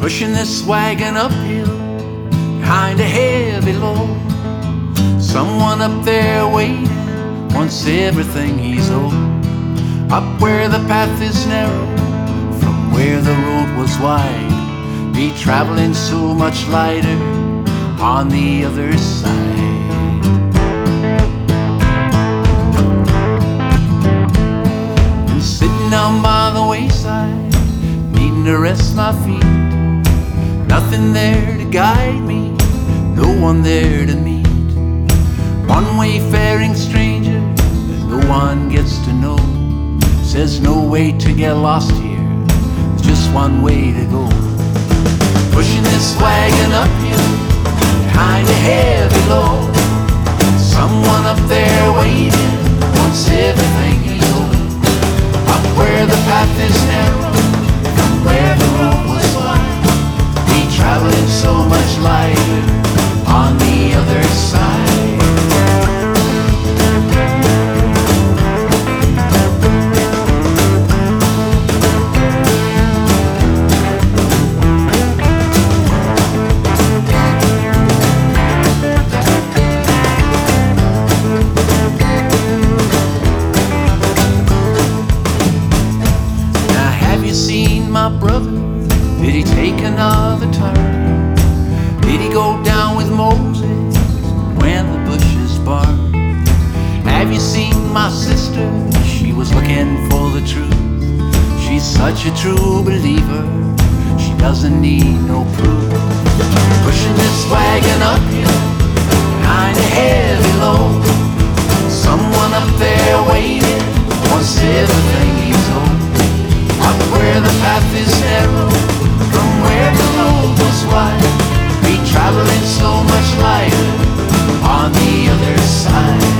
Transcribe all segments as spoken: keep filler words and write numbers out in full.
pushing this wagon uphill behind a heavy load. Someone up there waiting wants everything he's owed. Up where the path is narrow, from where the road was wide, be traveling so much lighter on the other side. And sitting down by the wayside, needing to rest my feet, nothing there to guide me, no one there to meet. One wayfaring stranger that no one gets to know, says no way to get lost here, there's just one way to go. Pushing this wagon uphill behind a heavy load. Someone up there waiting wants everything he's owed. Up where the path is narrow, from where the road was wide, be traveling so much lighter on the other side. My brother, did he take another turn? Did he go down with Moses when the bushes burned? Have you seen my sister? She was looking for the truth. She's such a true believer, she doesn't need no proof. Pushing this wagon uphill behind a heavy load. Someone up there waiting wants everything he's owed. Up where the path is narrow, from where the road was wide, be traveling so much lighter on the other side.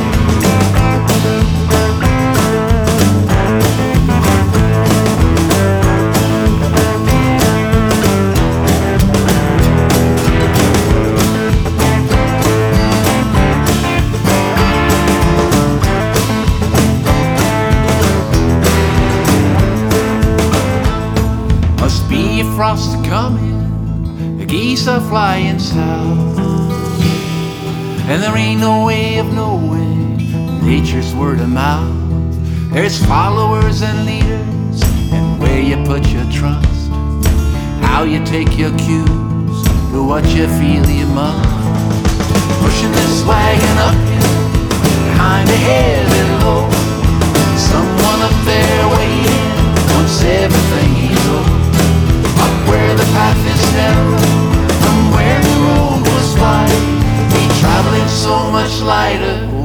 Must be a frost coming, the geese are flying south, and there ain't no way of knowing nature's word of mouth. There's followers and leaders, and where you put your trust, how you take your cues, to what you feel you must. Pushing this wagon uphill behind a heavy load. Someone up there waiting wants everything he's owed. Up where the path is narrow, from where the road was wide, be traveling so much lighter